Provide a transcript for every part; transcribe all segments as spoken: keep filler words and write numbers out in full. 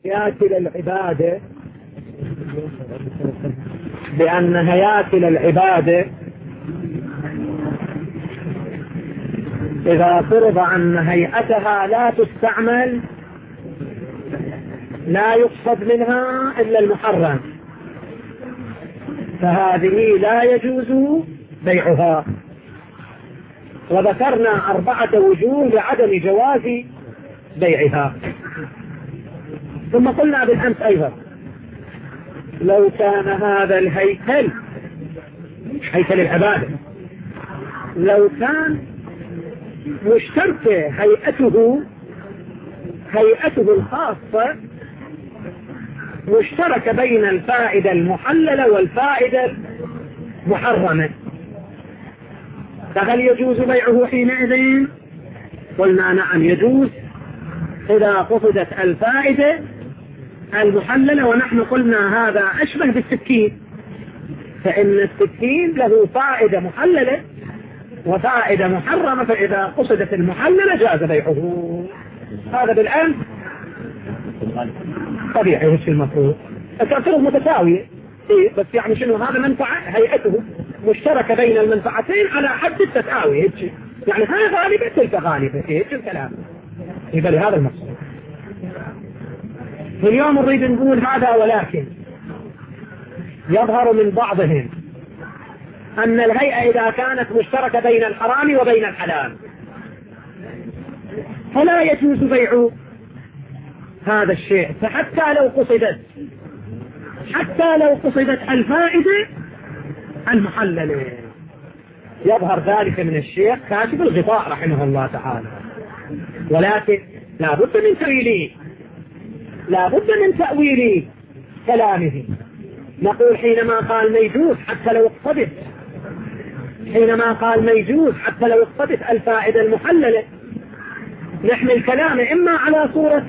هياكل العبادة بأن هياكل العبادة إذا فرض أن هيئتها لا تستعمل لا يقصد منها إلا المحرم، فهذه لا يجوز بيعها. وذكرنا أربعة وجوه لعدم جواز بيعها. ثم قلنا بالأمس أيضا لو كان هذا الهيكل هيكل العبادة لو كان مشتركة هيئته هيئته الخاصة مشتركة بين الفائدة المحللة والفائدة المحرمة، فهل يجوز بيعه حينئذ؟ قلنا نعم يجوز إذا قصدت الفائدة المحللة. ونحن قلنا هذا أشبه بالسكين، فإن السكين له فائدة محللة وفائدة محرمة، فإذا قصدت المحللة جاز بيعه. هذا بالآن طبيعي وش المفروض التأثير متساوية، إيه بس يعني شنو هذا منفعة هيئته مشتركة بين المنفعتين على حد التساوي، يعني هذا غالبة تلك غالبة، إيه الكلام يبقى لهذا المقصود. اليوم نريد نقول هذا، ولكن يظهر من بعضهم أن الهيئة إذا كانت مشتركة بين الحرام وبين الحلال فلا يجوز بيع هذا الشيء، فحتى لو قصدت حتى لو قصدت الفائدة المحللة. يظهر ذلك من الشيخ كاتب الغطاء رحمه الله تعالى، ولكن لا بد من تأويله لا بد من تأويل كلامه. نقول حينما قال ميجوز حتى لو اقتضت حينما قال ميجوز حتى لو اقتضت الفائدة المحللة نحمل كلامه إما على صورة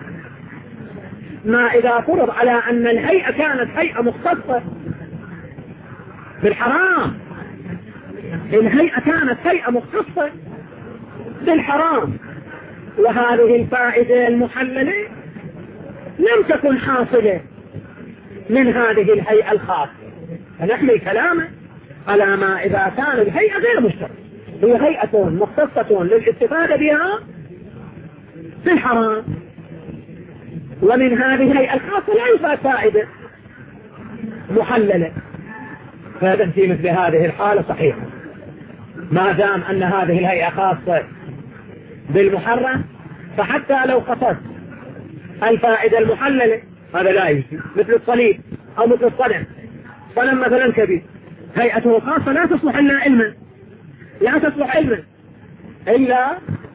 ما إذا فرض على أن الهيئة كانت هيئة مختصة بالحرام، الهيئة كانت هيئة مختصة بالحرام وهذه الفائدة المحللة لم تكن حاصلة من هذه الهيئة الخاصة، فنحمل كلامه على ما إذا كان الهيئة غير مشتركة، هي هيئة مختصة للاستفادة بها في الحرام، ومن هذه الهيئة الخاصة لا يوجد فائدة محللة، فهذا في مثل هذه الحالة صحيح ما دام أن هذه الهيئة خاصة بالمحرم، فحتى لو قصدت الفائدة المحللة هذا لا يجوز، مثل الصليب أو مثل الصنم صنم مثلا كبير هيئته خاصة لا تصلح إلا علما لا تصلح علما إلا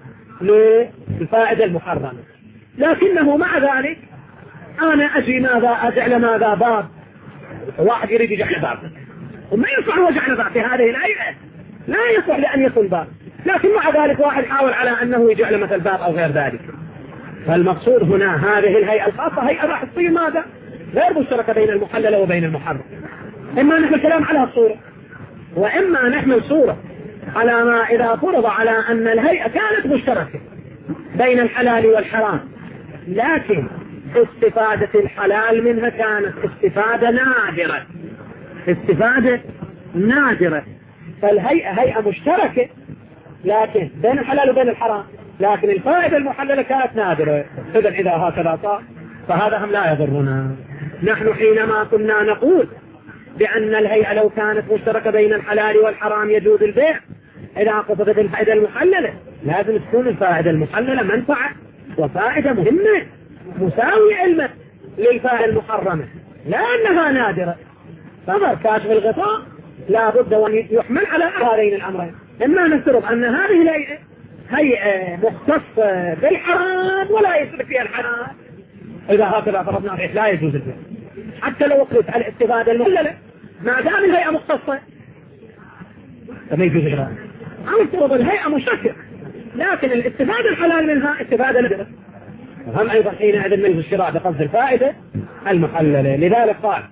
للفائدة المحرمة، لكنه مع ذلك أنا أجي ماذا أجعل ماذا باب، واحد يريد يجعل باب وما يصلح هو جعل باب في هذه الهيئة، لا يصلح لأن يكون باب، لكن مع ذلك واحد حاول على أنه يجعل مثل باب أو غير ذلك. فالمقصود هنا هذه الهيئة الخاصة هيئة راح تصير ماذا غير مشتركة بين المحلل وبين المحرم، إما نحمل كلام على الصورة وإما نحمل صورة على ما إذا فرض على أن الهيئة كانت مشتركة بين الحلال والحرام، لكن استفادة الحلال منها كانت استفادة نادرة استفادة نادرة فالهيئة هيئة مشتركة لكن بين الحلال وبين الحرام، لكن الفائدة المحللة كانت نادرة، إذا إذا هكذا صار فهذا هم لا يضرنا. نحن حينما كنا نقول بأن الهيئة لو كانت مشتركة بين الحلال والحرام يجوز البيع إذا قصدت الفائدة المحللة، لازم تكون الفائدة المحللة منفعة وفائدة مهمة مساوي علمة للفائدة المحرمة، لا أنها نادرة. فمر كاشف الغطاء لا بد أن يحمل على هذين الأمرين، إما نفترض أن هذه الهيئة هيئة مختصة بالحرام ولا يشرك فيها الحرام، إذا هكذا فرضنا فيه لا يجوز البيع حتى لو وقفت على الاستفادة المحللة ما دام الهيئة مختصة فما يجوز البيع. أو افترض الهيئة مشتركة لكن الاستفادة الحلال منها استفادة نادرة، هم أيضا حينئذ منه الشراء بقصد الفائدة المحللة. لذلك قال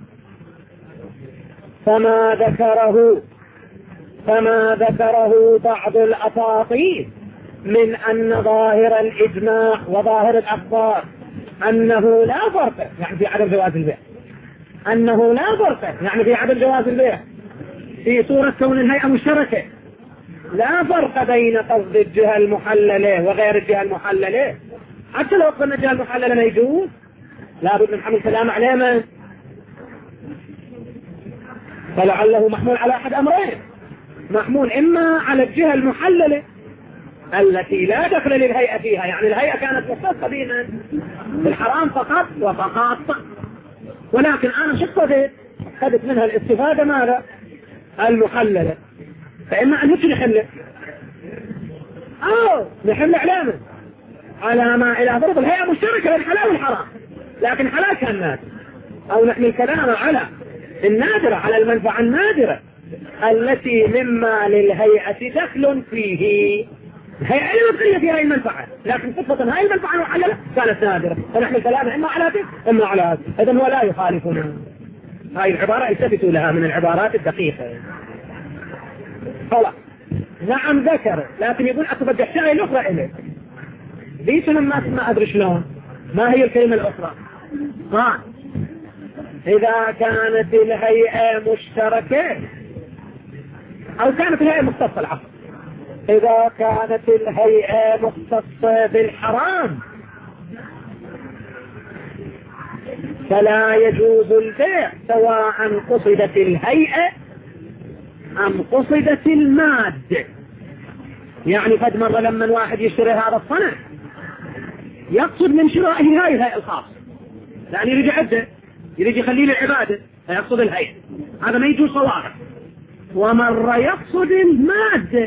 فما ذكره فما ذكره بعض الأساطير من أن ظاهر الإجماع وظاهر الأخبار أنه لا فرق يعني في عدم جواز البيع، أنه لا فرق يعني في عدم جواز البيع في صورة كون الهيئة مشتركة، لا فرق بين قصد الجهة المحللة وغير الجهة المحللة. حتى لو قلنا الجهة المحللة ما يجوز، لابد من حمل كلام عليه من؟ فلعله محمول على أحد أمرين، محمول إما على الجهة المحللة التي لا دخل للهيئة فيها، يعني الهيئة كانت مختصة بنا بالحرام فقط وفقط، ولكن أنا شقدت خدت منها الاستفادة ماذا؟ المحللة، فإما أن نحل أو نحل علامة على ما إلى ضرب الهيئة مشتركة للحلال والحرام، لكن حلال كان نادر، أو نحمل الكلام على النادرة، على المنفعة النادرة التي مما للهيئة دخل فيه. الهيئة لم تدخل فيها هذه المنفعة، لكن صفة هذه المنفعة المحللة كانت نادرة، فنحمل الكلام إما على ذلك إما على هذا. إذن هو لا يخالفنا. هذه العبارة التفتوا لها من العبارات الدقيقة. خلاص نعم ذكر، لكن يقول أتبقى الشيء الأخرى إليه. ليش أنا ما ما أدري شلون؟ ما هي الكلمة الأخرى؟ قال إذا كانت الهيئة مشتركة أو كانت الهيئة مختصة، العفو، إذا كانت الهيئة مختصة بالحرام فلا يجوز البيع سواء قصدت الهيئة أم قصدت المادة. يعني قد مرة لما الواحد يشتري هذا الصنع يقصد من شرائه هاي الهيئة الخاصة، يعني يريد عدة، يريد يخليه للعبادة فيقصد الهيئة، هذا ما يجوز صوابه. ومرة يقصد المادة،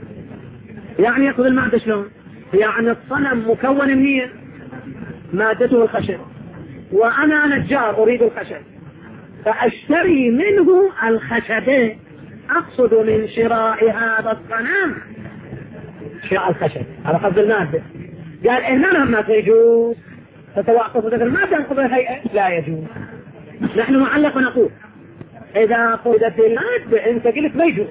يعني يقصد المادة شلون؟ يعني الصنم مكون من مادته الخشب، وأنا نجار أريد الخشب فأشتري منه الخشبين، أقصد من شراء هذا الصنم شراء الخشب على قصد المادة. قال إهنا ما يجوز، فسواء قصدت المادة أم قصدت الهيئة لا يجوز. نحن معلق ونقول إذا قصدت المادة أنت قلت ما يجوز،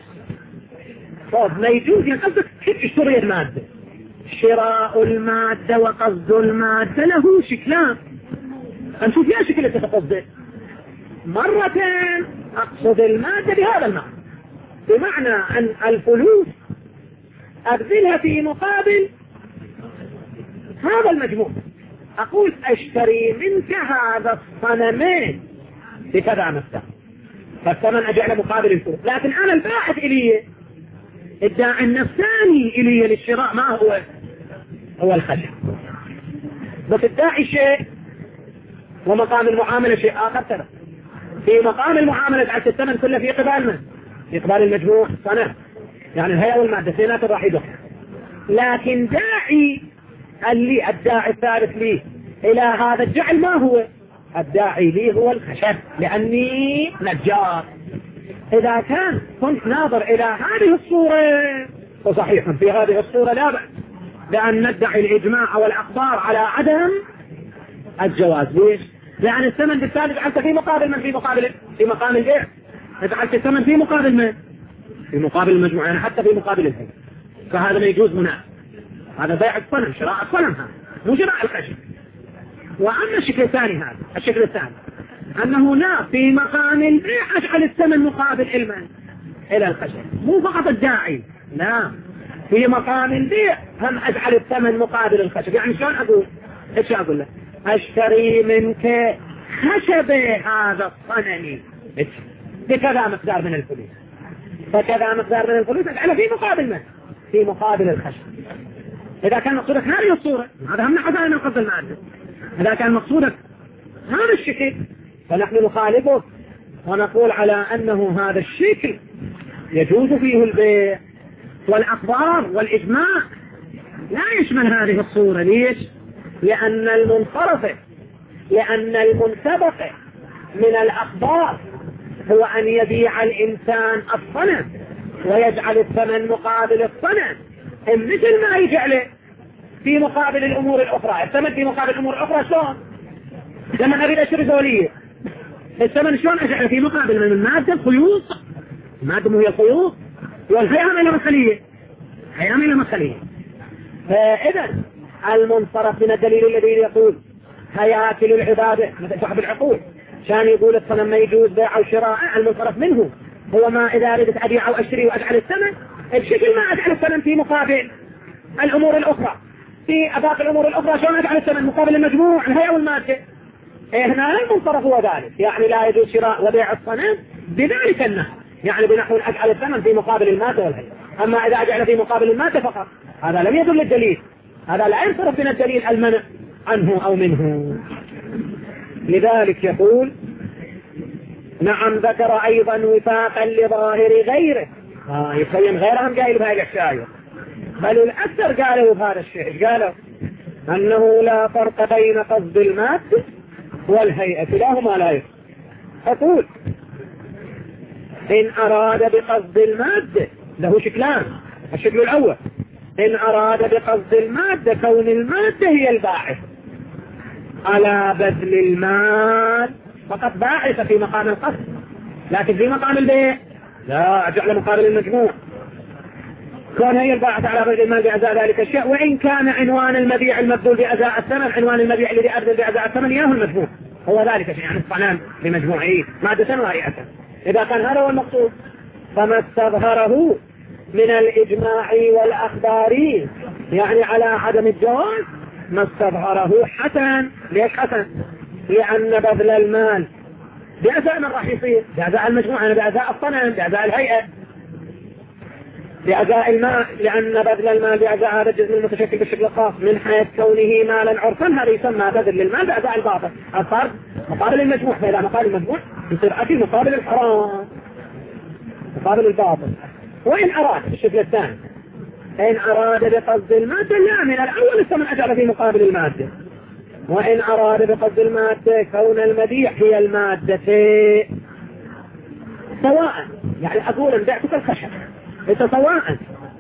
طب ما يجوز يعني قصدك كيف تشتري المادة؟ شراء المادة وقصد المادة له شكلان، نشوف يا شكل اللي تقصده. مرتين أقصد المادة بهذا المعنى، بمعنى أن الفلوس أبذلها في مقابل هذا المجموع، أقول أشتري منك هذا الصنمين بكذا نفسه، فالثمن أجعل مقابل الفلوس، لكن أنا الباحث إليه الداعي النفساني إليه للشراء ما هو هو الخشب، بس الداعي شيء ومقام المعاملة شيء آخر. ترى في مقام المعاملة جعلت الثمن كله في قبال من؟ في قبال المجموع صنع، يعني الهيئة والمادة سينات راح يدخل، لكن داعي اللي الداعي الثالث لي إلى هذا الجعل ما هو؟ الداعي لي هو الخشب، لأني نجار. إذا كان كنت ناظر إلى هذه الصورة وصحيح في هذه الصورة لا بأس لأن ندعي الإجماع والأخبار على عدم الجواز. ليش؟ لأن الثمن بالتالي جعلت في مقابل من؟ في مقابل في مقام البيع، جعلت الثمن في مقابل من؟ في مقابل المجموعة، يعني حتى في مقابل الهيئة، فهذا ما يجوز منافق، هذا بيع الصنم، شراء الصنم، هذا مو شراء الخشب. وأما الشكل الثاني، هذا الشكل الثاني أنه لا في مقام البيع أجعل الثمن مقابل المال إلى الخشب، مو فقط الداعي، لا في مقام البيع هم أجعل الثمن مقابل الخشب. يعني شلون أقول؟ إيش أقول له؟ أشتري منك خشب هذا الصنم بكذا مقدار من الفلوس، فكذا مقدار من الفلوس أجعله في مقابل من؟ في مقابل الخشب. إذا كان مقصودك هذه الصورة، هذا هم نحن نقصد المادة. إذا كان مقصودك هذا الشكل فنحن نخالفه ونقول على أنه هذا الشكل يجوز فيه البيع، والأخبار والإجماع لا يشمل هذه الصورة. ليش؟ لأن المنصرف لأن المنسبق من الأخبار هو أن يبيع الإنسان الصنم ويجعل الثمن مقابل الصنم، مثل ما يجعله في مقابل الأمور الأخرى. الثمن في مقابل الأمور الأخرى شلون؟ لما أريد أشتري زولية الثمن شلون أجعله في مقابل من المادة؟ الخيوط، المادة هي الخيوط والهيام إلى مخلية، هيام إلى مخلية. فإذا المنصرف من الدليل الذي يقول هياكل العبادة مثل صاحب العقول كان يقول الصنم ما يجوز بيع أو شراء، المنصرف منه هو ما إذا أردت أبيع أو أشتري وأجعل الثمن بشكل ما أجعل الثمن في مقابل الأمور الأخرى، في باقي الأمور الأخرى شلون أجعل الثمن مقابل المجموع الهيئة والمادة. هنا المنصرف هو ذلك، يعني لا يجوز شراء وبيع الصنم بذلك النحو، يعني بنحو أجعل الثمن في مقابل المادة والهيئة. أما إذا أجعل في مقابل المادة فقط هذا لم يدل الدليل، هذا لا ينصرف من الدليل المنع عنه أو منه. لذلك يقول نعم ذكر أيضا وفاقا لظاهر غيره، آه يبين غيرهم قائل بهذه الأشياء، بل الأكثر قالوا بهذا الشيء، قالوا أنه لا فرق بين قصد المادة والهيئة كلاهما لا يفرق. أقول إن أراد بقصد المادة له شكلان، الشكل الأول إن أراد بقصد المادة كون المادة هي الباعث على بذل المال فقط، باعثة في مقام القصد، لكن في مقام البيع لا أجعل مقابل المجموع، كون هي الباعثة على بذل المال بأزاء ذلك الشيء، وإن كان عنوان المبيع المبذول بأزاء الثمن، عنوان المبيع الذي أبذل بأزاء الثمن إياه المجموع هو ذلك الشيء، يعني الصنم بمجموعه مادة وهيئة. إذا كان هذا هو المقصود فما استظهره من الإجماع والأخبار يعني على عدم الجواز ما استظهره حسن. ليش حسن؟ لأن بذل المال بأزاء من راح يصير بأزاء المجموعة، بأزاء الصنم، بأزاء الهيئة، بأزاء المال، لأن بذل المال بأزاء هذا الجزء المتشكل بالشكل الخاص من حيث كونه مالا عرفا، هذا يسمى بذل المال بأزاء الباطل، الفرد مقابل المجموع، فإذا مقابل المجموع يصير أكل مقابل الحرام مقابل الباطل. وإن أراد الشكل الثاني إن أراد بقصد المادة لا من الأول الثمن أجعل في مقابل المادة، وإن أراد بقصد المادة كون المبيع هي المادة سواء، يعني أقول بعتك الخشب إذا سواء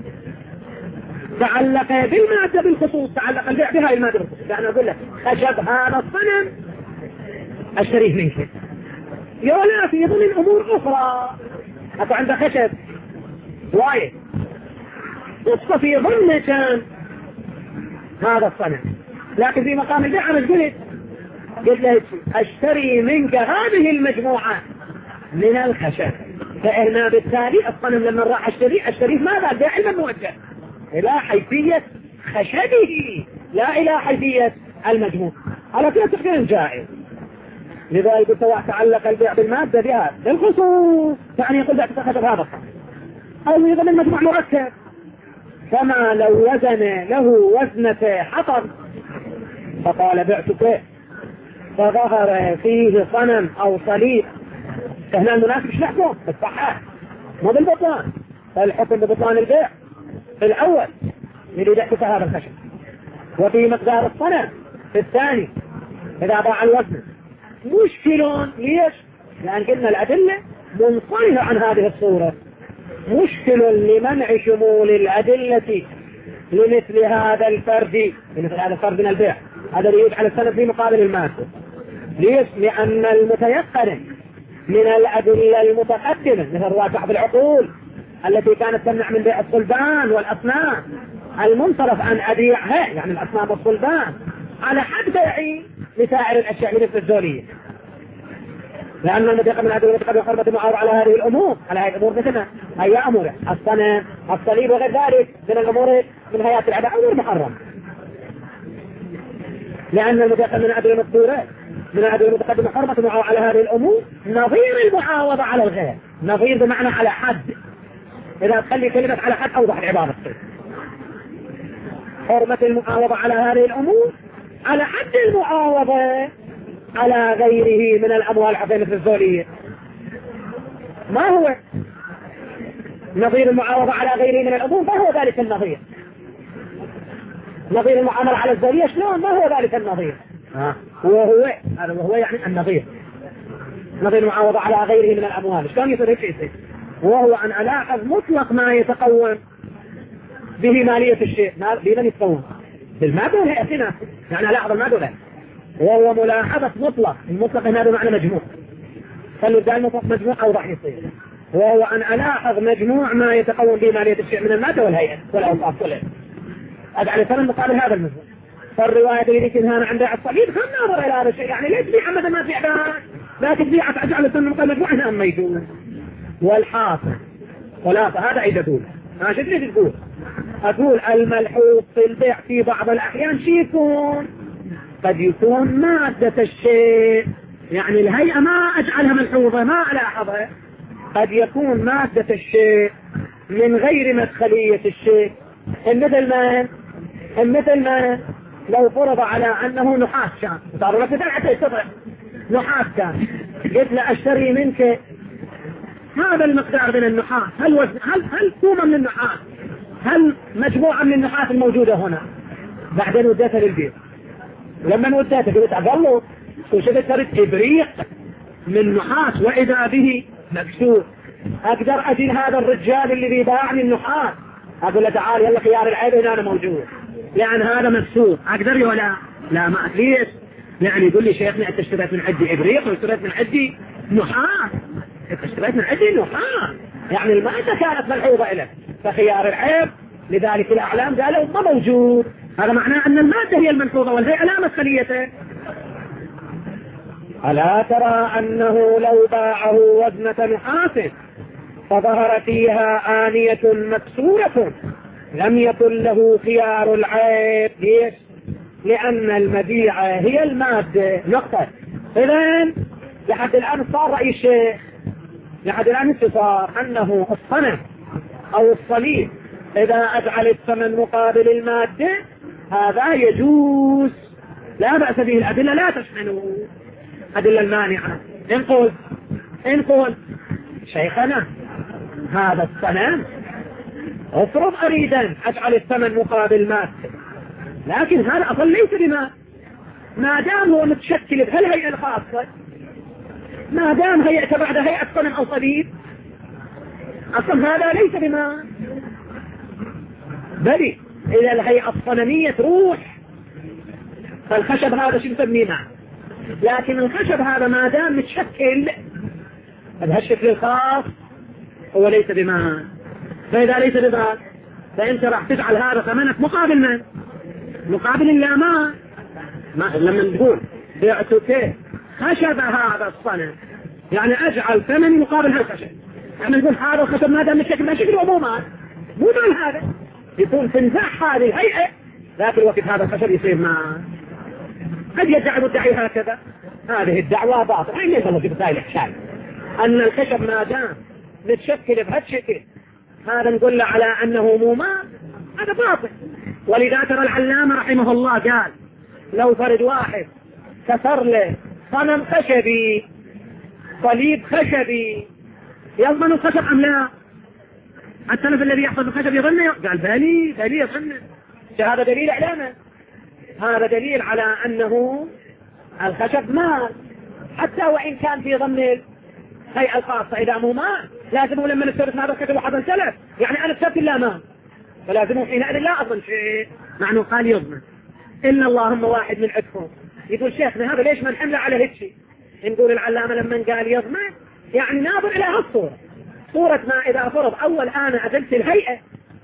تعلق بالمادة بالخصوص، تعلق البيع بها المادة بالخصوص، يعني أقول لك خشب هذا الصنم أشتريه منك، يولا في ضمن أمور أخرى أكو عنده خشب وايد قصة في ضمن كان هذا الصنم، لكن في مقام البيع أنا قلت قلت له أشتري منك هذه المجموعة من الخشب، فإحنا بالتالي الصنم لما راح أشتري أشتريه ماذا؟ البيع الموجه إلى حيثية خشبه لا إلى حيثية المجموع، على كلا تقدير جائز. لذلك قلت تعلق البيع بالمادة بها بالخصوص، يعني يقول بعت خشب هذا الصنم أو يظل المجموع مركب، كما لو وزن له وزنة حطب فقال بعتك فظهر فيه صنم أو صليب، فهنا المناسب مش نحكم بالصحة مو بالبطلان، فالحكم ببطلان البيع في الأول اللي بعتك هذا الخشب، وفي مقدار الصنم في الثاني إذا ضاع الوزن. مشكلون ليش؟ لأن قلنا الأدلة منصرفة عن هذه الصورة، مشكل لمنع شمول الأدلة لمثل هذا الفرد، لمثل هذا الفرد من البيع، هذا اللي يجعل السند في مقابل المادة. ليش؟ لأن المتيقن من الأدلة المتقدمة مثل رواية صاحب العقول التي كانت تمنع من بيع الصلبان والأصنام المنصرف عن أبيعها، يعني الأصنام والصلبان على حد بيعي لسائر الأشياء مثل الزولية، لأن المتيقن من الأدلة المتقدمة حرمة المعارضة على هذه الأمور، على هذه الأمور مثلنا أي أمور الصنم الصليب وغير ذلك من الأمور من هيئات العداء أمور محرم، لأن المتيقن من الأدلة المذكورة من الأدلة المتقدمة حرمة المعارضة على هذه الأمور نظير المعاوضة على الغير، نظير بمعنى على حد، إذا تخلي كلمة على حد أوضح العبارة، حرمة المعاوضة على هذه الأمور على حد المعاوضة على غيره من الأموال حتى مثل الزولية. ما هو نظير المعاوضة على غيره من الأمور؟ ما هو ذلك النظير؟ نظير المعاملة على الزولية شلون؟ ما هو ذلك النظير؟ وهو هذا وهو يعني النظير، نظير المعاوضة على غيره من الأموال شلون يصير هيك شيء؟ وهو أن ألاحظ مطلق ما يتقوم به مالية الشيء، بمن يتقوم؟ بالمادة ولا هيئتنا، يعني ألاحظ المادة ولا، وهو ملاحظة مطلق، المطلق هذا معنى مجموع، خلوا ده المطلق مجموع أوضح يصير، وهو أن ألاحظ مجموع ما يتقوم به مالية الشيء من المادة والهيئة والأوصاف كلها، أجعل ثمن مقابل هذا المجموع، فالرواية اللي كان عند الصليب خلنا ننظر إلى هذا الشيء، يعني ليش تبيع مثل ما تبيع بها، لا تبيع تجعل الثمن مقابل مجموعة أم يجوز. والحاصل خلاصة هذا عيد أقول ما شفت ليش تقول أقول الملحوظ في البيع في بعض الأحيان شيء يكون قد يكون مادة الشيء، يعني الهيئة ما أجعلها ملحوظة ما ألاحظها، قد يكون مادة الشيء من غير مدخلية الشيء. مثل ما مثل ما لو فرض على أنه نحاس كان صاروا لك مثل حتى يستطيع نحاس كان قلت له أشتري منك هذا المقدار من النحاس، هل وزن هل هل كومة من النحاس، هل مجموعة من النحاس الموجودة هنا، بعدين وديتها للبيت، ولما وديتها قلت أقله وشفت صارت إبريق من نحاس وإذا به مكسور، أقدر أجي هذا الرجال اللي بيباعني النحاس أقول له تعال يلا خيار العيب هنا أنا موجود، لأن هذا مكسور أقدر ولا لا ما ليش؟ يعني يقول لي شيخنا أنت اشتريت من عندي إبريق واشتريت من عندي نحاس، أنت اشتريت من عندي نحاس، يعني المادة كانت ملحوظة إليه فخيار العيب، لذلك الأعلام قالوا ما موجود، هذا معناه أن المادة هي الملحوظة والهيئة لا مسخليته. ألا ترى أنه لو باعه وزنة نحاس فظهر فيها آنية مكسورة لم يكن له خيار العيب، ليش؟ لأن المبيع هي المادة نقطة. إذن لحد الآن صار رأي الشيخ، لحد الآن صار أنه الصنم أو الصليب إذا أجعل الثمن مقابل المادة هذا يجوز لا بأس به، الأدلة لا تشمله أدلة المانعة. انقل انقل شيخنا هذا الصنم افرض أريدا أجعل الثمن مقابل مادة، لكن هذا أصلا ليس بما ما دام هو متشكل بهالهيئة الخاصة، ما دام هيئة بعد هيئة صنم أو صليب أصلا هذا ليس بما، بل إذا الهيئة الصنمية تروح فالخشب هذا شو نسميه معه، لكن الخشب هذا ما دام متشكل بهالشكل الخاص هو ليس بما، فإذا ليس بما فأنت راح تجعل هذا ثمنك مقابل من؟ مقابل إلا ما ما لما نقول بعتك خشب هذا الصنم يعني أجعل ثمن مقابل هالخشب، يعني نقول هذا الخشب ما دام متشكل ما شكله مو مال مو مال، هذا يكون تنزح هذه الهيئة لكن وقت هذا الخشب يصير ما قد يدعي مدعي هكذا، هذه الدعوة باطل. أين يصل في بتاعي الإحشال أن الخشب ما دام متشكل بهالشكل هذا نقول له على أنه مو مال، هذا باطل. ولذا ترى العلامة رحمه الله قال لو فرد واحد كسر له صنم خشبي صليب خشبي يضمن الخشب أم لا؟ التلف الذي يحفظ الخشب يظن؟ قال بالي بالي يظن. هذا دليل علامة، هذا دليل على أنه الخشب مال حتى وإن كان في ضمن الهيئة الخاصة، إذا مو مال لازمه لما نسترد هذا الخشب وحضن سلف، يعني أنا استرد لا مال فلازمه حينئذ لا أظن شيء، معنه قال يضمن. إلا اللهم واحد من عدكم يقول شيخنا هذا ليش ما نحمله على هيك؟ نقول العلامة لما قال يضمن يعني ناظر إلى هالصورة، صورة ما إذا فرض أول أنا أدلت الهيئة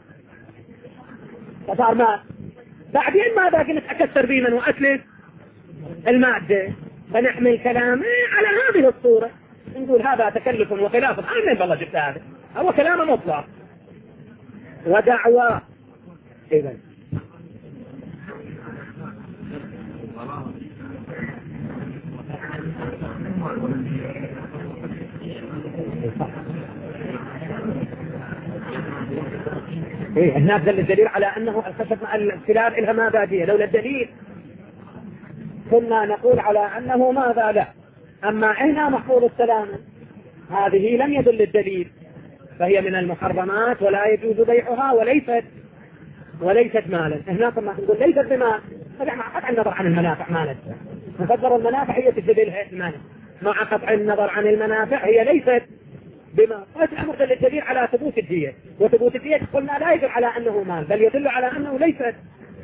فصار مال، بعدين ماذا قلت أكسر بيمن وأتلف المادة، فنحمل كلامه على هذه الصورة نقول هذا تكلف وخلاف. آمين بالله جبت هذا هو كلام مطلق ودعوة. إذن إيه هناك دل الدليل على أنه الخشب مع السلاب إلها مبادئ، لولا الدليل كنا نقول على أنه ماذا لا. أما هنا محفوظ السلامة هذه لم يدل الدليل فهي من المحرمات ولا يجوز بيعها وليست وليست مالا. هناك ما نقول ليست بمال، مع قطع النظر عن المنافع مالت، نقدر المنافع هي تجدلها المال، مع قطع النظر عن المنافع هي ليست بما. الأمر دل الدليل على ثبوت الدية، وثبوت الدية قلنا لا يدل على أنه مال بل يدل على أنه ليست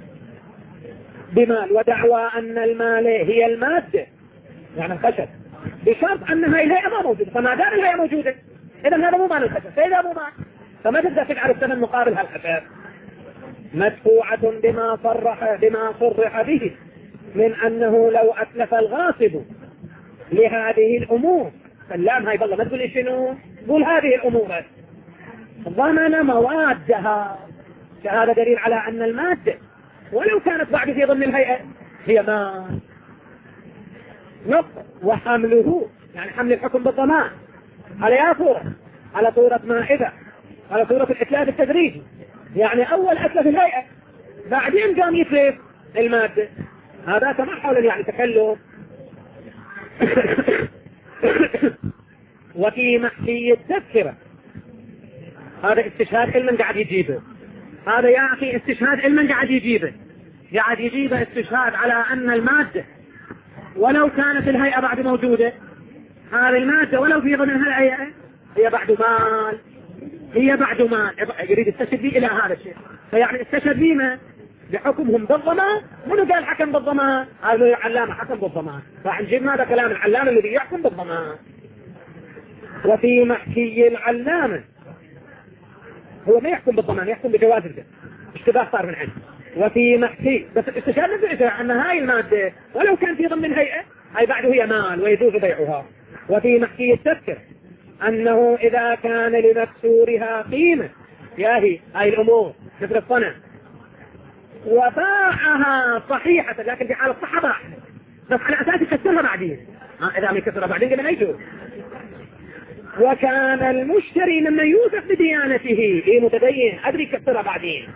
بمال. ودعوى أن المال هي المادة يعني الخشب بشرط أنها الهيئة ما موجودة، فما دام الهيئة موجودة إذا هذا مو مال الخشب، فإذا مو مال فما تبدأ تجعل الثمن مقابل هالخشب. مدفوعة بما صرح بما صرح به من أنه لو أتلف الغاصب لهذه الأمور، فاللام هاي بالله ما تقول شنو، قول هذه الأمور ضمن موادها. هذا دليل على أن المادة ولو كانت بعد في ضمن الهيئة هي مال. نقطة. وحمله يعني حمل الحكم بالضمان على أي صورة؟ على صورة مائدة، على صورة الإتلاف التدريجي، يعني أول أتلف الهيئة بعدين قام يتلف المادة. هذا كما حول يعني تكلف. وفي محكي التذكرة، هذا استشهاد علما قاعد يجيبه، هذا يا أخي استشهاد علما قاعد يجيبه، قاعد يجيبه استشهاد على أن المادة ولو كانت الهيئة بعد موجودة، هذه المادة ولو في ضمن الهيئة هي بعد مال، هي بعد مال. يريد استشهد بي إلى هذا الشيء، فيعني استشهد بيما بحكمهم بالضمان. منو قال حكم بالضمان؟ هذا العلامة حكم بالضمان، فعنجيب هذا كلام العلامة الذي يحكم بالضمان. وفي محكي العلامة هو ما يحكم بالضمان، يحكم بجواز الجد، اشتباه صار من عنده. وفي محكي بس استشهاد نزعته أن هاي المادة ولو كان في ضمن الهيئة هاي بعده هي مال ويجوز بيعها. وفي محكي التذكر أنه إذا كان لمكسورها قيمة، ياهي هاي الأمور مثل الصنع، وباعها صحيحة لكن في حال الصحة باع بس على أساس يكسرها بعدين، إذا ما يكسرها بعدين قبل ما يجوز. وكان المشتري ممن يوثق بديانته، إيه متدين أدري يكسرها بعدين،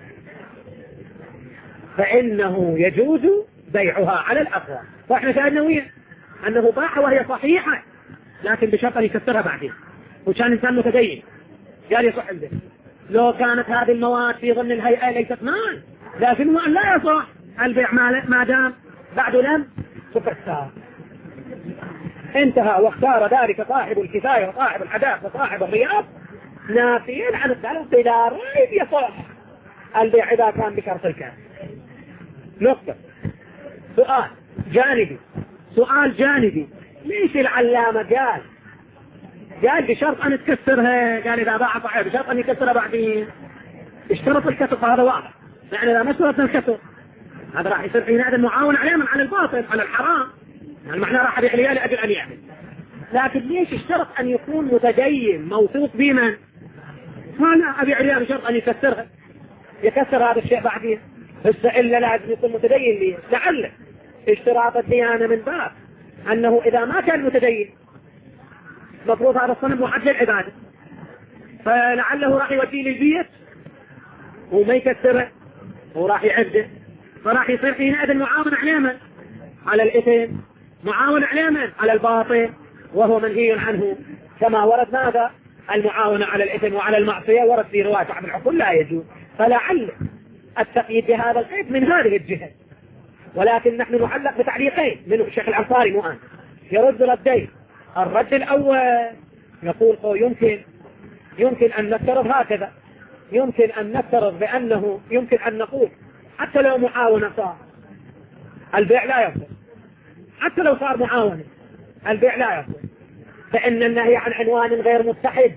فإنه يجوز بيعها على الأقوى. فإحنا شاهدنا وين أنه باعها وهي صحيحة لكن بشرط أن يكسرها بعدين، وكان إنسان متدين قال يصح البيع. لو كانت هذه المواد في ضمن الهيئة ليست مال، لكن هو لا يصح البيع ما دام بعد لم تكسر. انتهى. واختار ذلك صاحب الكفاية وصاحب الحداث وصاحب الرياض نافيا عن الثلاث بلا ريب يصح البيع إذا كان بشرط الكاف. نقطة. سؤال جانبي، سؤال جانبي، ليش العلامة قال قال بشرط أن تكسرها؟ قال إذا باع صحيح بشرط أن يكسرها بعدين، اشترط الكسر، فهذا واضح. يعني إذا ما اشترط الكسر هذا راح يصير حينئذ معاون عليهم على الباطل على الحرام، يعني معناه راح يبيع لي لأجل أن يعمل. لكن ليش اشترط أن يكون متدين موثوق بمن؟ ما أبيع لي بشرط أن يكسرها، يكسر هذا الشيء بعدين، بس إلا لازم يكون متدين لي. لعل اشتراط الديانة من باب أنه إذا ما كان متدين مفروض هذا الصنم محد للعبادة، فلعله راح يوديه للبيت وما يكسره وراح يعبده، فراح يصير حينئذ معاون عليما على الإثم، معاون عليما على الباطل، وهو منهي عنه. كما ورد ماذا؟ المعاونة على الإثم وعلى المعصية ورد في رواية عبد العقول لا يجوز. فلعل التقييد بهذا القيد من هذه الجهة، ولكن نحن نعلق بتعليقين منه الشيخ الأنصاري مؤان يرد ردين. الرد الأول يقول يمكن يمكن أن نفترض هكذا، يمكن أن نفترض بأنه يمكن أن نقول حتى لو معاونة صار البيع لا يصل، حتى لو صار معاونة البيع لا يصل، فإن النهي عن عنوان غير متحد،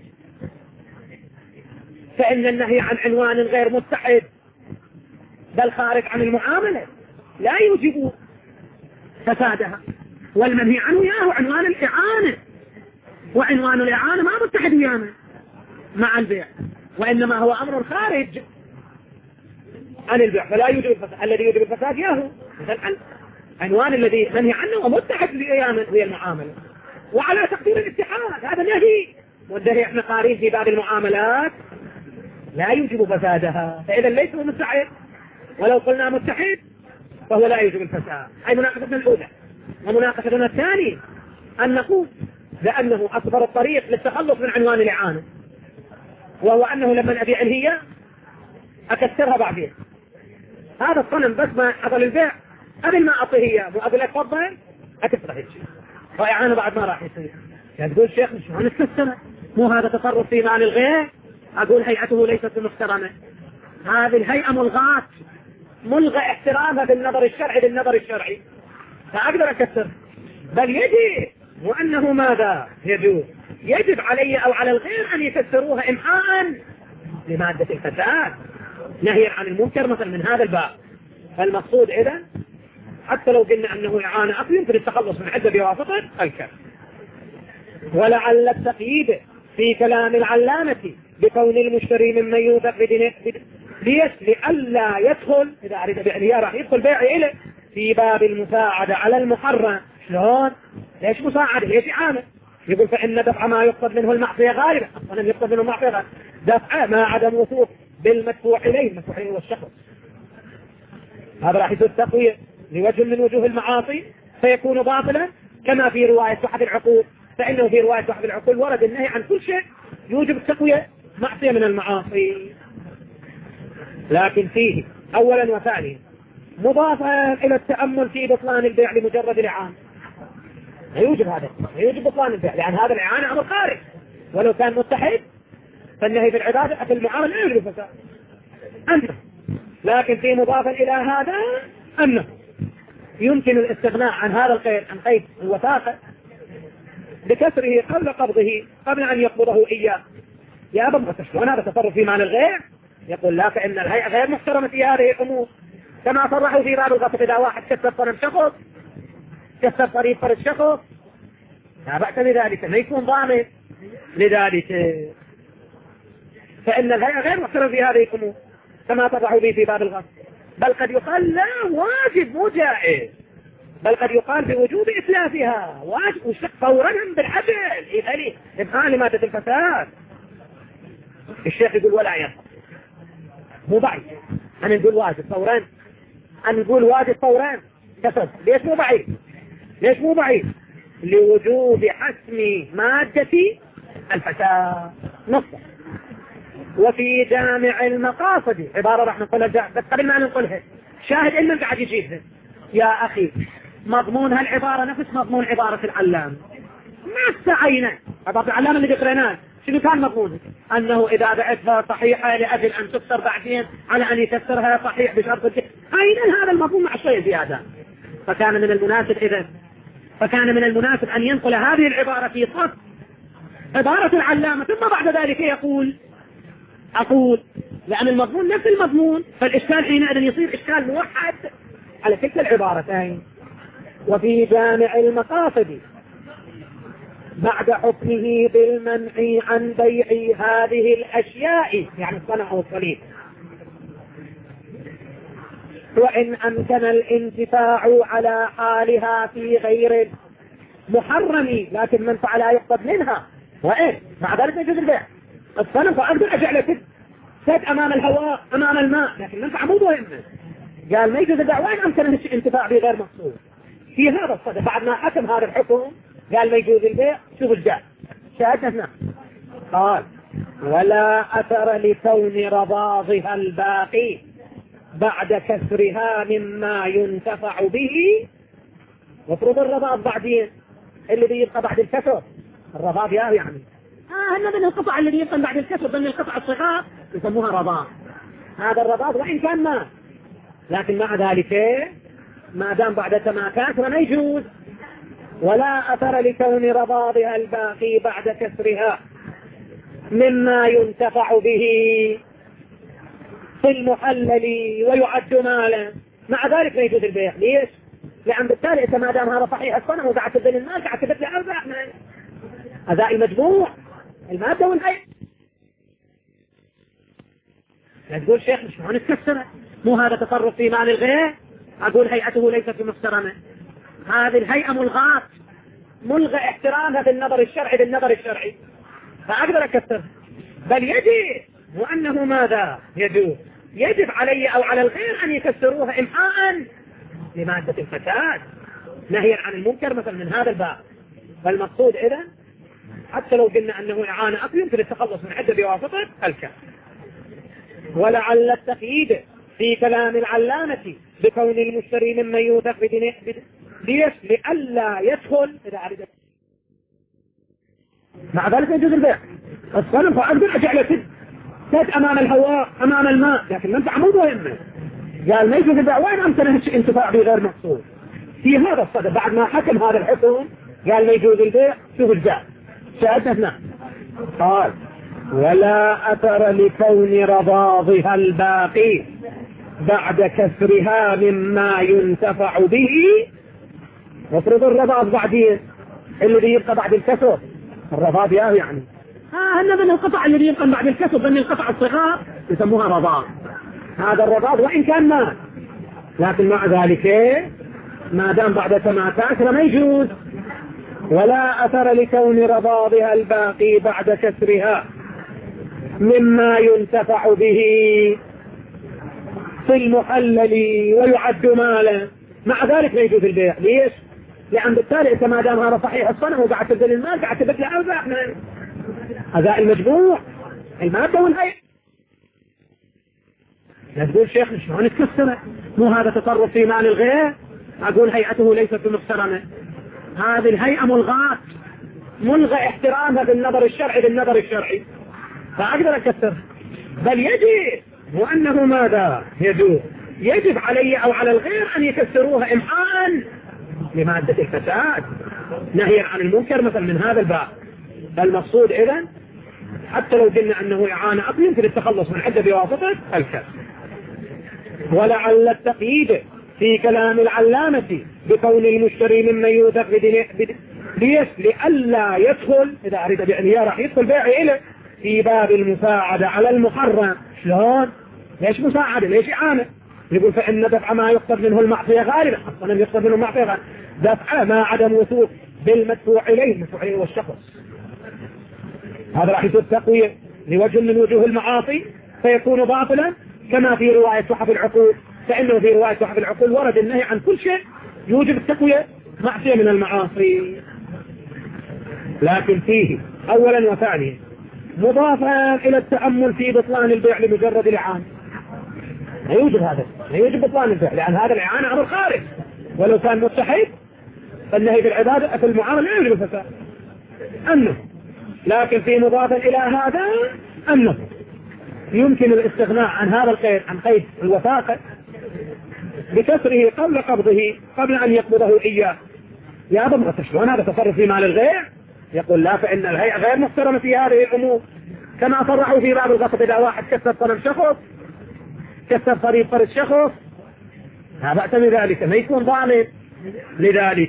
فإن النهي عن عنوان غير متحد بل خارج عن المعاملة لا يوجب فسادها، والمنهي عنه ياه عنوان الإعانة، وعنوان الإعانة ما متحد ويانا مع البيع، وإنما هو أمر خارج عن البيع فلا يوجب الفساد. الذي يوجب الفساد ياهو مثلا عنوان الذي منهي عنه ومتحد ويانا هي المعاملة، وعلى تقدير الاتحاد هذا نهي، والنهي احنا قارين في باب المعاملات لا يوجب فسادها، فإذا ليس متحد، ولو قلنا متحد فهو لا يوجب الفساد. هاي مناقشتنا الأولى. ومناقشتنا الثانية أن نقول لأنه أصبر الطريق للتخلص من عنوان الإعانة، وهو أنه لما أبيع الهية أكسرها بعدين، هذا الصنم بس ما حصل البيع قبل ما أعطيه إياه وأقول لك تفضل أكسرها هيك، وإعانة بعد ما راح يصير. يعني تقول شيخ مش هنكسرها، مو هذا تصرف في مال الغير؟ أقول هيئته ليست محترمة، هذه الهيئة ملغاة، ملغى احترامها بالنظر الشرعي بالنظر الشرعي، فأقدر أكسر. بل يجب وأنه ماذا يجوز، يجب علي أو على الغير أن يكسروها إمحاء لمادة الفساد. نهيا عن المنكر مثلا من هذا الباب. فالمقصود إذا حتى لو قلنا أنه إعانة أصل يمكن التخلص من عدة بواسطة الكف. ولعل التقييد في كلام العلامة بكون المشتري ممن يوثق بدينه ليش لئلا يدخل إذا أريد بيع راح يدخل بيع إليه في باب المساعدة على المحرم. شلون؟ ليش مساعدة؟ ليش إعانة؟ يقول فإن دفع ما يقصد منه المعصية غالبا، أصلا يقصد منه المعصية غالبا، دفع ما عدم وثوق بالمدفوع إليه، المدفوع إليه هو الشخص. هذا راح يصير تقوية لوجه من وجوه المعاصي فيكون باطلا، كما في رواية أحد العقول، فإنه في رواية أحد العقول ورد النهي عن كل شيء يوجب التقوية معصية من المعاصي. لكن فيه أولا وثانيا مضافا إلى التأمل في بطلان البيع لمجرد الإعانة. لا يوجب هذا، لا يوجب بطلان البيع، لأن هذا الإعانة أمر خارج، ولو كان متحد فالنهي في العبادة في المعاملة لا يوجب فساد. أنه لكن في مضافا إلى هذا أنه يمكن الاستغناء عن هذا القيد، عن قيد الوثاقة بكسره قبل قبضه، قبل أن يقبضه إياه. يا أبا مستشفى هذا تصرف في معنى الغير؟ يقول لا، فإن الهيئة غير محترمة في هذه الأمور، كما صرحوا في باب الغصب إذا واحد كسر صنم شخص، كسر طريق فرد شخص، لا بأس بذلك، ما يكون ضامن لذلك. فإن الهيئة غير محترمة في هذه الأمور كما صرحوا به في باب الغصب. بل قد يقال لا واجب مو جائز، بل قد يقال بوجوب إتلافها واجب وشق فورا بالعدل إذا إبقاء لمادة الفساد. الشيخ يقول ولا يصح، مو بعيد أن نقول واجب فورا، أن نقول واجب فورا كسب. ليش مو بعيد؟ ليش مو بعيد؟ لوجوب حسم مادة الفساد نصا. وفي جامع المقاصد عبارة راح نقولها بس قبل ما نقولها شاهد إنه قاعد يجيبها يا أخي، مضمون هالعبارة نفس مضمون عبارة العلام، ما استعينا عبارة العلام اللي قريناه شنو كان مضمونه؟ أنه إذا بعتها صحيحة لأجل أن تكسر بعدين على أن يكسرها صحيح بشرط الجهة. أين هذا المضمون مع شيء زيادة؟ فكان من المناسب إذن فكان من المناسب أن ينقل هذه العبارة في صف عبارة العلامة، ثم بعد ذلك يقول أقول لأن المضمون نفس المضمون، فالإشكال حينئذ يصير إشكال موحد على تلك العبارتين. وفي جامع المقاصد بعد حكمه بالمنع عن بيع هذه الأشياء يعني الصنع والصليب، وإن أمكن الانتفاع على حالها في غير محرم لكن من فعلها يقصد منها، وإن مع ذلك يجوز البيع الصنع، فأقدر أجعل سد سد أمام الهواء أمام الماء، لكن منفعة مو مهمة. قال ما يجوز البيع وإن أمكن الانتفاع بغير مقصود. في هذا الصدى بعد ما حكم هذا الحكم قال ما يجوز البيع، شوف الجاء شاهدنا هنا قال ولا أثر لكون رضاضها الباقي بعد كسرها مما ينتفع به. وفرض الرضاض بعدين اللي بيبقى بعد الكسر، الرضاض يعني آه هنا من القطع اللي بيبقى بعد الكسر ضمن القطع الصغار يسموها رضاض. هذا الرضاض وإن كان ما، لكن مع ذلك ما دام بعد ما كسر ما يجوز. ولا أثر لكون رضاضها الباقي بعد كسرها مما ينتفع به في المحلل ويعد مالا، مع ذلك ما يجوز البيع. ليش؟ لأن بالتالي إذا ما دام هذا صحيح الصنع وقاعد تبين المال قاعد تبين لي أربع من أداء المجموع المادة والهيئة. لا تقول شيخ مش معنى تكسره، مو هذا تصرف في مال الغير، أقول هيئته ليست بمحترمة، هذه الهيئة ملغاة، ملغى احترامها في النظر الشرعي بالنظر الشرعي، فأقدر أكسرها. بل يجب وأنه ماذا يجوز يجب علي أو على الغير أن يكسروها إمحاء لمادة الفساد نهيا عن المنكر مثلا من هذا الباب. فالمقصود إذا حتى لو قلنا أنه إعانة أصل يمكن التخلص من عدة بواسطة الكف. ولعل التقييد في كلام العلامة بكون المشتري ممن يوثق بدينه ليش لئلا يدخل إذا أريد مع ذلك يجوز البيع الصنم، فأقدر أجعل سد سد أمام الهواء أمام الماء، لكن منفعة مو مهمة. قال ما يجوز البيع وين أمكن انتفاع بغير مقصود. في هذا الصدد بعد ما حكم هذا الحكم قال ما يجوز البيع، شوف الجاء شاهدنا هنا قال ولا أثر لكون رضاضها الباقي بعد كسرها مما ينتفع به. وافرض الرضاض بعدين الذي يبقى بعد الكسر، الرضاض ياه يعني ها هن من القطع الذي يبقى بعد الكسر، بين القطع الصغار يسموها رضاض. هذا الرضاض وإن كان ما، لكن مع ذلك ما دام بعد سماع كسر ما يجوز. ولا أثر لكون رضاضها الباقي بعد كسرها مما ينتفع به في المحلل ويعد مالا، مع ذلك لا يجوز البيع. ليش؟ لأن بالتالي انت ما دام هذا صحيح الصنع وقاعد تبذل المال قاعد تبذل أرباح من هذا المجموع المادة والهيئة. لا تقول شيخ شلون تكسره؟ مو هذا تصرف في مال الغير؟ أقول هيئته ليست بمحترمة، هذه الهيئة ملغاة، ملغى احترامها بالنظر الشرعي بالنظر الشرعي، فأقدر أكسر. بل يجب وأنه ماذا يجوز؟ يجب علي أو على الغير أن يكسروها إمحاء لمادة الفساد نهيا عن المنكر مثلا من هذا الباب. فالمقصود إذن حتى لو قلنا أنه إعانة أقل يمكن التخلص من حده بواسطة الكسر. ولعل التقييد في كلام العلامة بكون المشتري ممن يوثق ليش لئلا يدخل إذا أريد بيع راح يدخل بيع إليه في باب المساعدة على المحرم. شلون؟ ليش مساعدة؟ ليش إعانة؟ يقول فإن دفع ما يقصد منه المعصية غالبا، أصلا يقصد منه المعصية غالبا دفع ما عدم وثوق بالمدفوع إليه، المدفوع إليه والشخص هذا راح يصير تقوية لوجه من وجوه المعاصي فيكون باطلا. كما في رواية تحف العقول، فإنه في رواية تحف العقول ورد النهي عن كل شيء يوجب التقوية معصية من المعاصي. لكن فيه أولا وثانيا مضافا إلى التأمل في بطلان البيع لمجرد الإعانة. لا يوجب هذا، لا يوجب بطلان البيع لأن هذا الإعانة أمر خارج، ولو كان مستحيل فالنهي في العبادة في المعاملة لا يوجب الفساد أنه. لكن في مضافا إلى هذا أنه يمكن الاستغناء عن هذا القيد عن قيد الوثاقة بكسره قبل قبضه قبل أن يقبضه إياه. يا ضمغة شلون هذا تصرف في مال الغير؟ يقول لا، فإن الهيئة غير محترمة في هذه الأمور، كما صرحوا في باب الغصب إذا واحد كسر صنم شخص كسر طريق فرد شخص لا بأس بذلك، ما يكون ظالم. لذلك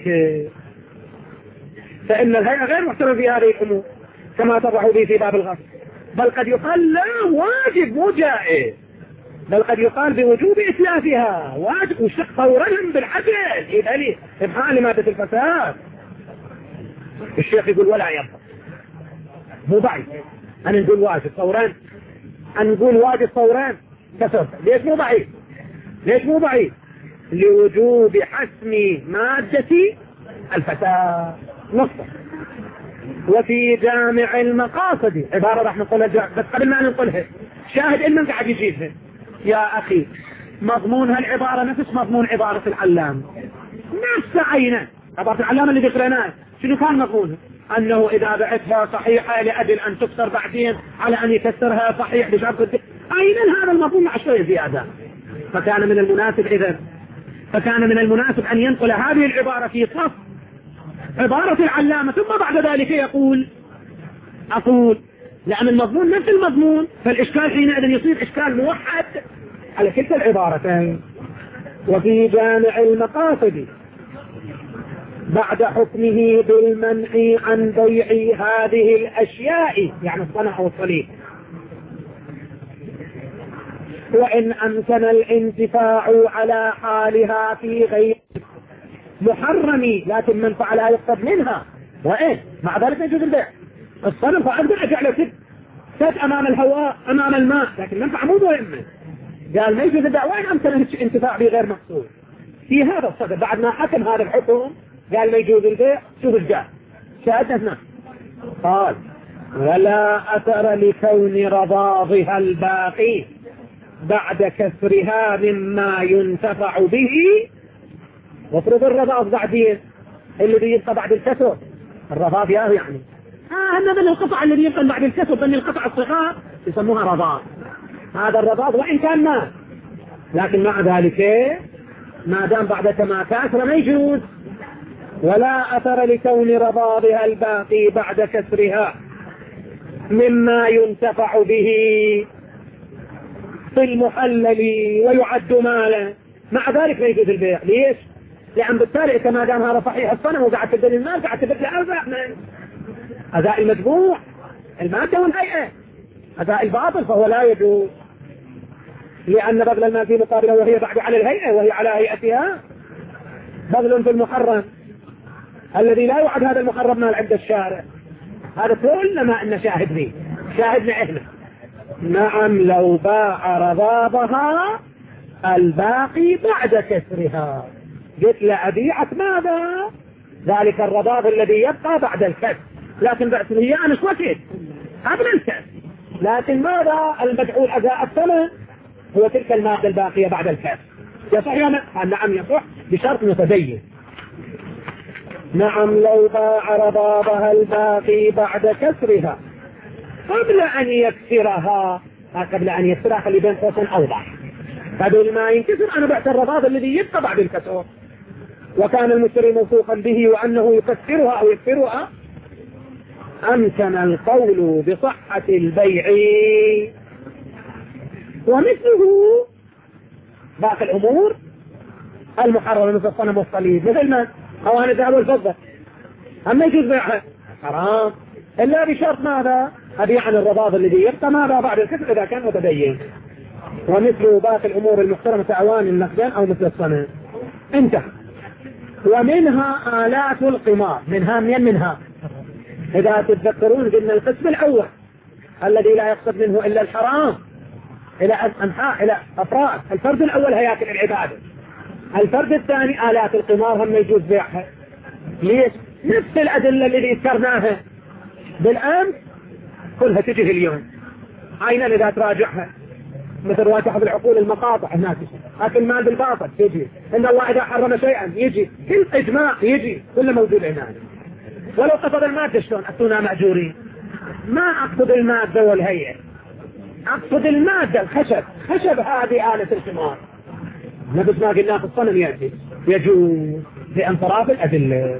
فإن الهيئة غير محترمة في هذه الأمور كما صرحوا به في باب الغصب. بل قد يقال لا واجب مو جائز، بل قد يقال بوجوب إتلافها واجب وشق فورا بالعدل إذا لي إبحاء لمادة الفساد. الشيخ يقول ولا يبقى مو ضعيف أن نقول واجب فورا، أن نقول واجب فورا كسر. ليش مو ضعيف؟ ليش مو ضعيف؟ لوجوب حسم مادة الفساد نصف. وفي جامع المقاصد عبارة راح نقولها بس قبل ما نقولها شاهد إلمن قاعد يجيبها يا أخي. مضمونها العبارة نفس مضمون عبارة العلامة، نفس عينه. عبارة العلامة اللي ذكرناها شنو كان مضمونها؟ أنه إذا بعتها صحيحة لأجل أن تكسر بعدين على أن يكسرها صحيح بشرط أين هذا المضمون مع شوية زيادة. فكان من المناسب إذن فكان من المناسب أن ينقل هذه العبارة في صف عبارة العلامة ثم بعد ذلك يقول أقول لأن المضمون نفس المضمون، فالإشكال حينئذ يصير إشكال موحد على كلتا العبارتين. وفي جامع المقاصد بعد حكمه بالمنع عن بيع هذه الأشياء يعني الصنع والصليب وإن أمكن الانتفاع على حالها في غير محرم لكن منفعة لا يقصد منها وإيه مع ذلك يجوز البيع. الصنم فأقدر أجعله سد سد أمام الهواء أمام الماء لكن منفعة مو مهمة. قال ما يجوز البيع وإن أمكن الانتفاع بغير مقصود. في هذا الصدد بعد ما حكم هذا الحكم قال ما يجوز البيع. شوف الجاه شاهدنا قال ولا أثر لكون رضاضها الباقي بعد كسرها مما ينتفع به. وافرض الرضاض بعدين الذي يبقى بعد الكسر الرضاض ياه يعني آه هذا من القطع الذي يبقى بعد الكسر بين القطع الصغار يسموها رضاض. هذا الرضاض وإن كان ما لكن مع ذلك ما دام بعد كما كسر ما يجوز. ولا أثر لكون رضاضها الباقي بعد كسرها مما ينتفع به في المحلل ويعد مالا، مع ذلك لا يجوز البيع. ليش؟ لأن بالتالي كما دام هذا صحيح الصنم وقاعد تبدل المال قاعد تبدل أربع من أداء المتبوع المادة والهيئة، أداء الباطل فهو لا يجوز، لأن بذل المال في مقابله وهي بعد على الهيئة وهي على هيئتها بذل في المحرم الذي لا يعد هذا المحرم مال عند الشارع. هذا كلما أن شاهد به شاهدنا إحنا. نعم لو باع رضابها الباقي بعد كسرها. قلت لأبيعك ماذا؟ ذلك الرضاب الذي يبقى بعد الكسر، لكن بعد هي أنا شوكت قبل الكسر، لكن ماذا المدعو أداء الثمن هو تلك المادة الباقية بعد الكسر. يصح يا نعم يصح بشرط متبين. نعم لو باع رضابها الباقي بعد كسرها قبل أن يكسرها، قبل أن يكسرها خلي بين قوسين أوضح، قبل ما ينكسر أنا بعت الرضاب الذي يبقى بعد الكسر، وكان المشتري موثوقا به وأنه يكسرها أو يكسرها، أمكن القول بصحة البيع. ومثله باقي الأمور المحرمة مثل الصنم والصليب، مثل ما أواني الذهب والفضة أما يجوز بيعها حرام إلا بشرط ماذا؟ أبيع عن الرضاض الذي يبقى ماذا بعد الكسر إذا كان متبين. ومثل باقي الأمور المحترمة أواني النقدان أو مثل الصنم. انتهى. ومنها آلات القمار. منها من منها إذا تتذكرون قلنا القسم الأول الذي لا يقصد منه إلا الحرام إلى أنحاء إلى أفراد. الفرد الأول هياكل العبادة، الفرد الثاني آلات القمار هم يجوز بيعها. ليش؟ نفس الأدلة التي ذكرناها بالأمس كلها تجي اليوم عينا إذا تراجعها، مثل رواجع بالعقول المقاطع هناك، لكن مال بالباطل يجي إن الله إذا حرم شيئا يجي كل إجماع يجي كله موجود هناك. ولو قصد المادة شلون أتونا مأجورين؟ ما أقصد المادة والهيئة، أقصد المادة الخشب. خشب هذه آلة القمار نفس ما قلنا في الصنم يأتي يجوز لانصراف الأدلة.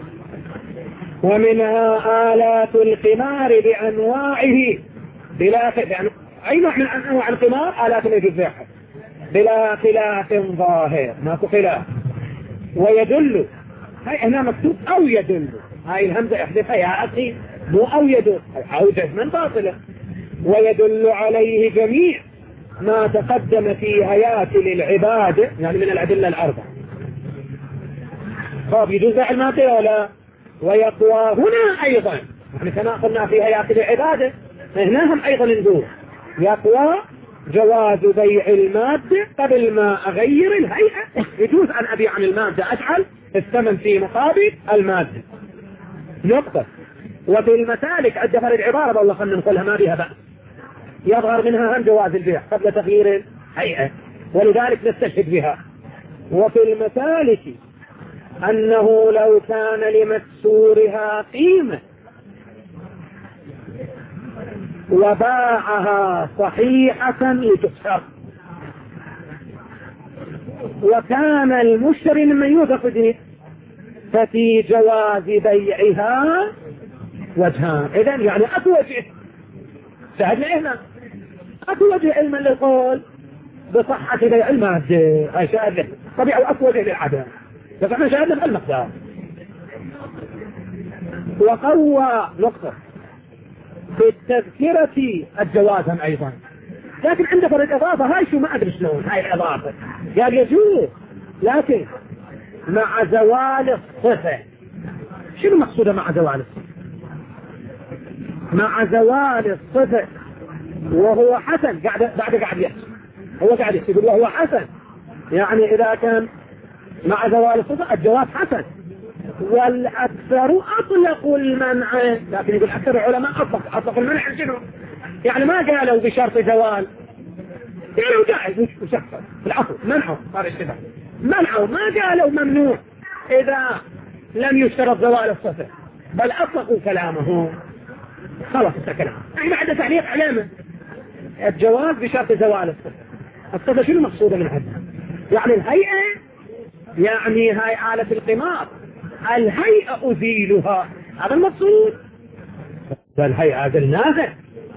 ومنها آلات القمار بأنواعه بلا بأن... أي نوع من أنواع القمار آلات يجوز بيعها بلا خلاف ظاهر، ماكو خلاف. ويدل هاي هنا مكتوب أو يدل، هاي الهمزة احذفها يا أخي، مو أو يدل أو جزما باطلة. ويدل عليه جميع ما تقدم في هياكل العبادة يعني من الأدلة الأربعة. طب يجوز بيع المادة ولا؟ ويقوى هنا أيضا يعني كما قلنا في هياكل العبادة هنا هم أيضا ندور يقوى جواز بيع المادة قبل ما أغير الهيئة. يجوز أن أبيع عن المادة أجعل الثمن في مقابل المادة نقطة. وفي المسالك عند فرد عبارة والله خلنا نقولها ما بها بأس يظهر منها هم جواز البيع قبل تغيير الهيئة ولذلك نستشهد بها. وفي المسالك أنه لو كان لمكسورها قيمة وباعها صحيحة لتكسر وكان المشتري ممن يوثق به ففي جواز بيعها وجهان. إذن يعني أكو وجه شاهدنا هنا أكو وجه علما للقول بصحة بيع المادة هاي شاهدنا طبيعي وأكو وجه للعدم فاحنا شاهدنا بالمقدار. وقوى نقطة في التذكرة الجوازا أيضا، لكن عند فرد إضافة هاي شو ما أدري شلون هاي الإضافة قال يجوز لكن مع زوال الصفة. شنو مقصودة مع زوال الصفة؟ مع زوال الصفة وهو حسن قاعد بعد قاعد يحسن هو قاعد يقول وهو حسن يعني إذا كان مع زوال الصفة الجواز حسن. والأكثر أطلقوا المنع، لكن يقول أكثر العلماء أطلق أطلق المنع شنو؟ يعني ما قالوا بشرط زوال قالوا جائز وشخص بالعفو منعوا صار اشتباه منعوا ما قالوا ممنوع إذا لم يشترط زوال الصفة بل أطلقوا كلامه خلاص الكلام يعني ما عنده تعليق علامة الجواز بشرط زوال الصفة. الصفة شنو مقصودة من هذا؟ يعني الهيئة يعني هاي آلة القمار الهيئة أزيلها هذا المقصود. فالهيئة قلناها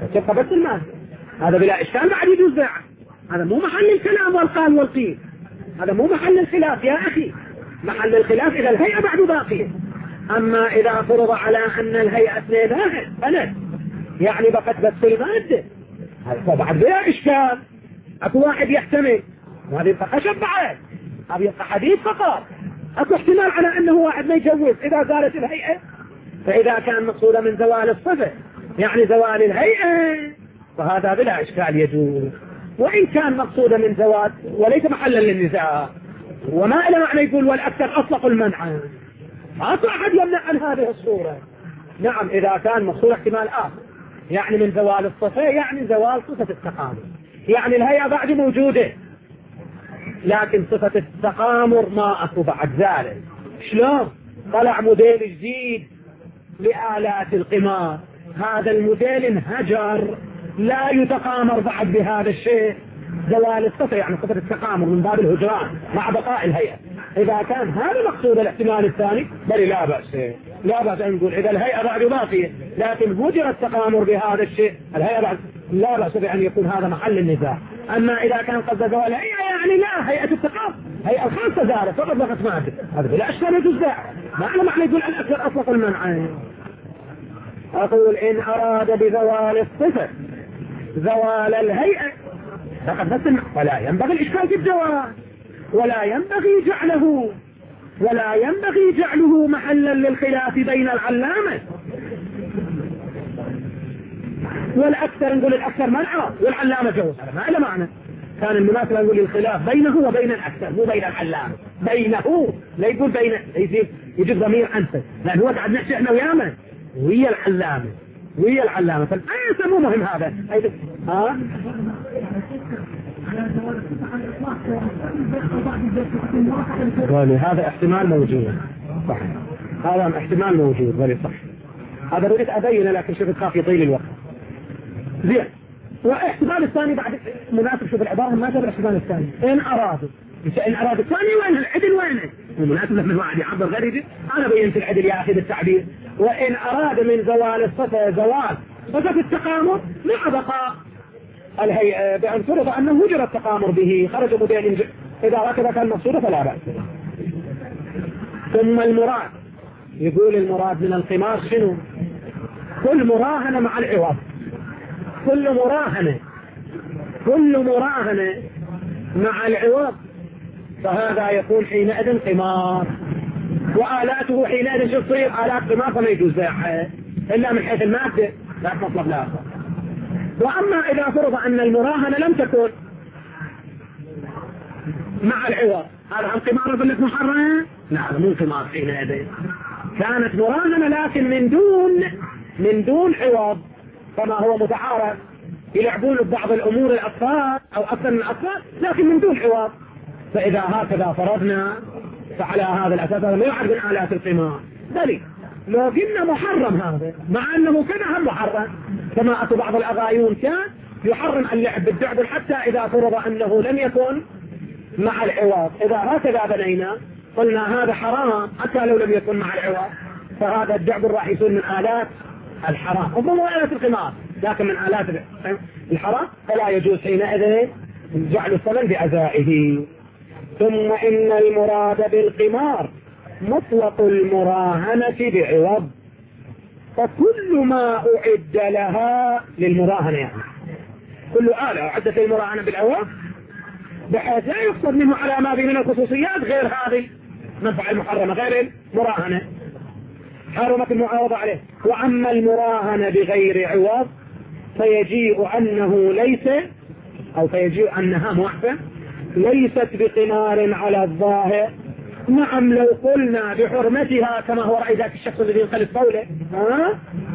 تبقى بس المادة. هذا بلا إشكال بعد يجوز بيعه. هذا مو محل الكلام والقال والقيل، هذا مو محل الخلاف يا أخي. محل الخلاف إذا الهيئة بعد باقية. أما إذا فرض على أن الهيئة اثنين أنا يعني بقت بس المادة، هذا بعد بلا إشكال. أكو واحد يحتمل وهذا يبقى خشب بعد، هذا يبقى حديث فقط. أكو احتمال على أنه واحد ما يجوز إذا زالت الهيئة، فإذا كان مقصودا من زوال الصفة يعني زوال الهيئة فهذا بلا إشكال يجوز. وإن كان مقصودا من زوال وليس محلا للنزاع، وما إلى معنى يقول والأكثر أطلق المنع، أكو أحد يمنع عن هذه الصورة. نعم إذا كان مقصود احتمال آخر يعني من زوال الصفة يعني زوال صفة التقامر، يعني الهيئة بعد موجودة لكن صفة التقامر ما أكو بعد ذلك. شلون؟ طلع موديل جديد لآلات القمار، هذا الموديل انهجر لا يتقامر بعد بهذا الشيء، زوال الصفة يعني صفة التقامر من باب الهجران مع بقاء الهيئة. إذا كان هذا مقصود الاحتمال الثاني بل لا بأس، لا بأس أن نقول إذا الهيئة بعد باقية لكن هجر التقامر بهذا الشيء الهيئة بعد، لا بأس بأن يكون هذا محل النزاع. أما إذا كان قد زوال الهيئة يعني لا، هيئة التقامر هيئة الخاصة زالت فقط بقت مادة، هذا بلا أشكال يجوز بيعه. معنى معنى يقول الأكثر أطلق المنع. أقول إن أراد بزوال الصفة زوال الهيئة فقد بس فلا ينبغي الإشكال في الجواز، ولا ينبغي جعله ولا ينبغي جعله محلا للخلاف بين العلامة والأكثر. نقول الأكثر منع والعلامة جوز، هذا ما له معنى. كان المناسب نقول الخلاف بينه وبين الأكثر مو بين العلامة، بينه لا يقول بين يجيب يجيب ضمير أنت، لأن هو قاعد نحكي احنا ويانا ويا العلامة ويا العلامة فالآية مو مهم هذا. ها هذا احتمال موجود صح، هذا احتمال موجود ولي صح. هذا بديت أبين لكن شوف تخاف يطيل الوقت زين. واحتمال الثاني بعد مناسب، شوف العبارة ما جاب الاحتمال الثاني إن أرادوا، إن أرادوا الثاني وين العدل وينه المناسب لما الواحد يعبر غريب أنا بينت العدل يا أخي بالتعبير. وإن أراد من زوال الصفة زوال صفة التقامر مع بقاء الهيئة بأن فرض أنه هجر التقامر به خرج موديل، إذا هكذا كان مقصوده فلا بأس. ثم المراد يقول المراد من القمار شنو؟ كل مراهنة مع العوض، كل مراهنة كل مراهنة مع العوض فهذا يكون حينئذ قمار، وآلاته حينئذ شو تصير؟ آلات قمار فما يجوز بيعها إلا من حيث المادة لا مطلب لا آخر. وأما إذا فرض أن المراهنة لم تكن مع العوض هذا عن قمار بلت محرم؟ لا هذا مو قمار حينئذ، كانت مراهنة لكن من دون من دون عوض كما هو متعارف، يلعبون ببعض الأمور الأطفال أو أكثر من الأطفال لكن من دون عوض. فإذا هكذا فرضنا فعلى هذا الأساس هذا ما يعد من آلات القمار، بل لو قلنا محرم هذا مع أنه كان هم محرم، كما أتوا بعض الأغايون كان يحرم اللعب بالدعبل حتى إذا فرض أنه لم يكن مع العوض. إذا هكذا بنينا قلنا هذا حرام حتى لو لم يكن مع العوض، فهذا الدعبل راح يكون من آلات الحرام ومو آلات القمار لكن من آلات الحرام، فلا يجوز حينئذ جعل الثمن بأزائه. ثم إن المراد بالقمار مطلق المراهنة بعوض، فكل ما أعد لها للمراهنة يعني كل آلة أعدت للمراهنة بالعوض بحيث لا يقصد منه على ما في من الخصوصيات غير هذه منفعة المحرمة غير المراهنة حرمت المعارضة عليه. وأما المراهنة بغير عوض فيجيء أنه ليس أو فيجيء أنها معفة ليست بقمار على الظاهر. نعم لو قلنا بحرمتها كما هو رأي ذاك الشخص الذي يخلف قوله ها؟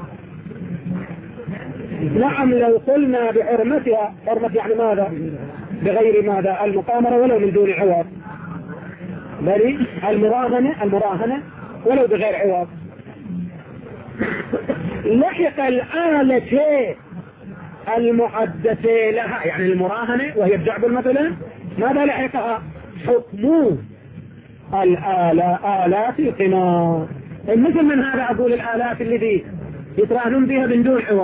نعم لو قلنا بحرمتها، حرمة يعني ماذا؟ بغير ماذا؟ المقامرة ولو من دون عوض، بل المراهنة المراهنة ولو بغير عوض. لحق الآلة المعدة لها يعني المراهنة وهي الدعبل مثلا، ماذا لحقها؟ حكم الآلة آلات القمار. مثل من هذا أقول الآلات الذي يتراهنون بها من دون عوض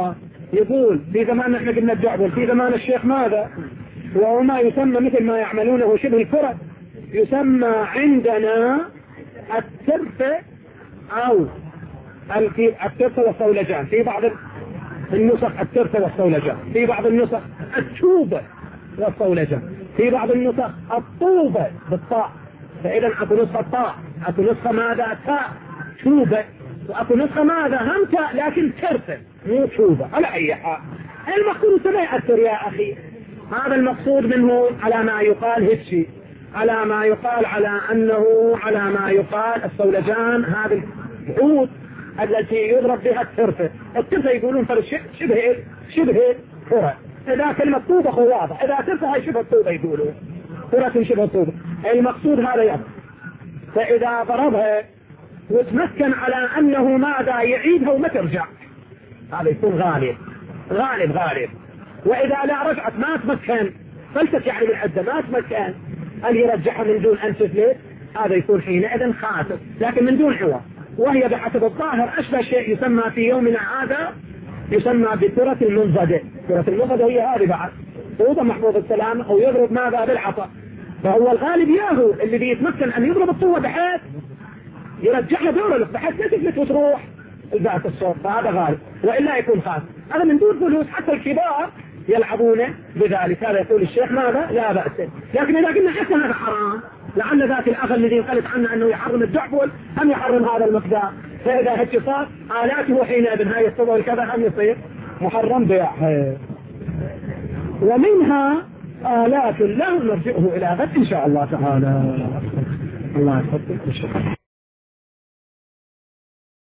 يقول في زمان احنا قلنا الجعبل، في زمان الشيخ ماذا؟ وهو ما يسمى مثل ما يعملونه شبه الكرة، يسمى عندنا الترفة أو الترفة والصولجان، في بعض النسخ الترفة والصولجان، في بعض النسخ التوبة والصولجان، في بعض النسخ الطوبة بالطاء. فإذا أكو نسخة طاء، أكو نسخة ماذا تاء توبة، وأكو نسخة ماذا هم تاء لكن ترفة مو توبة. على أي حال المقصود ما يأثر يا أخي، هذا المقصود منه على ما يقال هتشي، على ما يقال على أنه على ما يقال الصولجان هذه العود التي يضرب بها الترفة. الترفة يقولون فرق شبه شبه كرة، إذا كلمة طوبة واضح، إذا ترفة هي شبه الطوبة يقولون كرة شبه الطوبة. المقصود هذا يضرب، فإذا ضربها وتمكن على أنه ماذا يعيدها وما ترجع، هذا يكون غالب غالب غالب. وإذا لا رجعت ما تمكن فلتت يعني بالعدة ما تمكن أن يرجعها من دون أن تفلت، هذا يكون حينئذ خاسر لكن من دون عوض. وهي بحسب الظاهر أشبه شيء يسمى في يومنا هذا يسمى بكرة المنضدة. كرة المنضدة هي هذه بعد طوبة محفوظ السلام أو يضرب ماذا بالعصا، فهو الغالب ياهو اللي بيتمكن أن يضرب الطوبة بحيث يرجعها دورة بحيث لا تفلت وتروح البعث الصوت، فهذا غالب وإلا يكون خاسر. هذا من دون فلوس، حتى الكبار يلعبون بذلك. هذا يقول الشيخ ماذا لا بأس. لكن إذا قلنا حتى هذا حرام، لعل ذات الأخ الذي قالت عنه أنه يحرم الجعبل هم يحرم هذا المقدار، فإذا هج صار آلاته حينئذ هاي الصبا والكذا هم يصير محرم بيعها. ومنها آلات له نرجعه إلى غد إن شاء الله تعالى. الله يفضل.